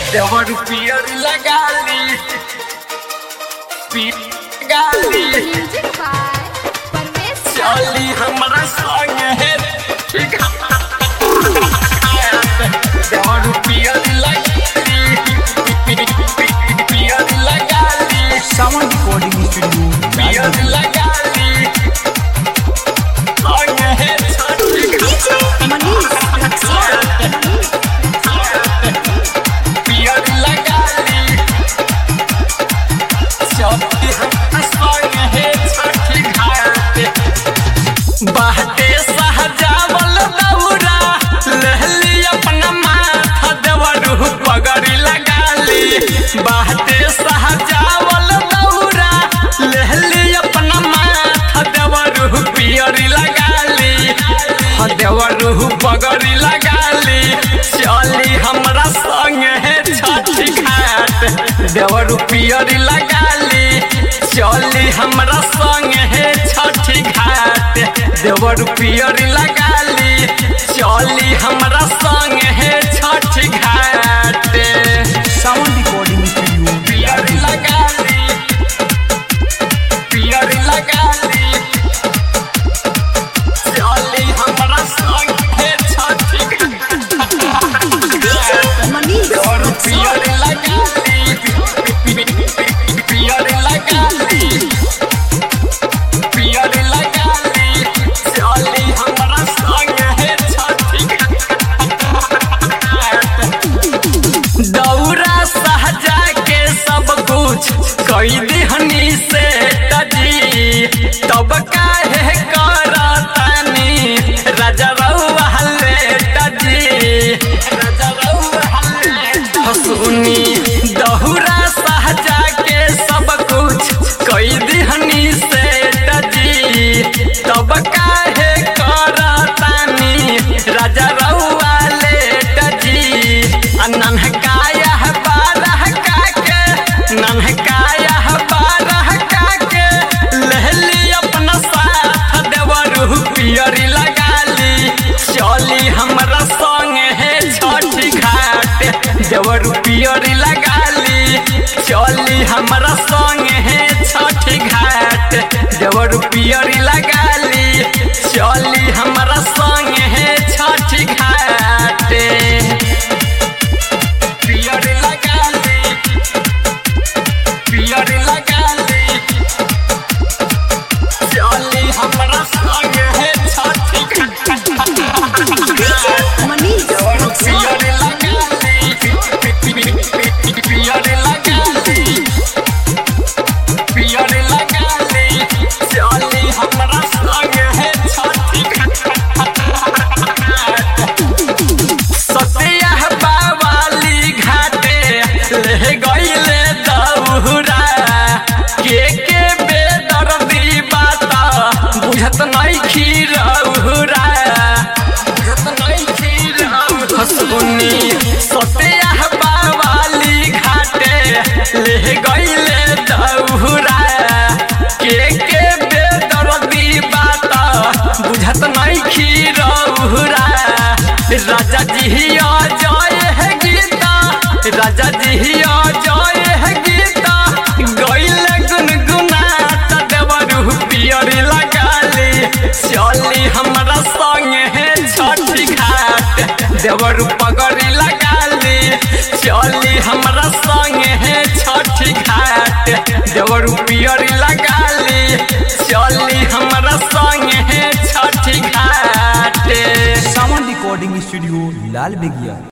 देवर पियर लगाली गाली म्यूजिक बाय परमेश चली हमारा संग है ठीक देवर पियर लगाली पियर लगाली सावन रिकॉर्डिंग स्टूडियो पियर लगाली संग है डीजे मनीष पियर लगाली चली हमारा संग है छठी घाट बाटे सहजावल दौरा लहली अपना माथा देवरू पगड़ी लगाली बाटे सहजावल दौरा लहली अपना माथा देवरू पियरी लगाली देवरू पगड़ी लगाली चली हमरा संग है छठी घाट देवरू पियरी लगाली चली हमरा संग है छठी घाट देवर पियरी लगाली चली हमरा संग है छठी घाट सावन रिकॉर्डिंग स्टूडियो पियरी लगाली चली हमरा संग है छठी घाट मनीष देवर पियरी लगाली पियरी लगाली पियरी लगाली चली हमरा संग है छठी घाट दौरा सहजा के सब कुछ कई दिहनी से तजी तब काहे करतानी राजा रउआ ले तजी राजा रउआ ले हसुनी दौरा सहजा के सब कुछ कई दिहनी से तजी तब काहे करतानी राजा रउआ ले तजी नन्हकाया बारह काके नन्हकाया बारह काके लहली अपना साथ देवरू पियरी लगाली चली हमरा संग है छठी घाट देवरू पियरी लगाली चली हमरा संग है छठी घाट देवरू पियरी लगाली चली हमरा संग है छठी घाट पियरी लगाली चली हमरा संग है छठी घाट मनीष पियरी लगाली पियरी लगाली चली हमरा संग है छठी घाट सतिया बावाली घाटे ले गईले दौरा के बेदर्दी बात बुझत नहीं खीरौरा हसुनी सतिया बावाली घाटे ले गईले दौरा के बेदर्दी बात बुझत नहीं खीरौरा राजा जी जय है गीता राजा जी जय है गीता गईल गुनगुनात देवरू पियरी लगाली चली हमरा संग है छठी घाट देवरू पगड़ी लगाली चली हमरा संग है छठी घाट देवरू पियरी लगाली चली हमरा संग है छठी घाट सावन रिकॉर्डिंग स्टूडियो लाल बेगिया।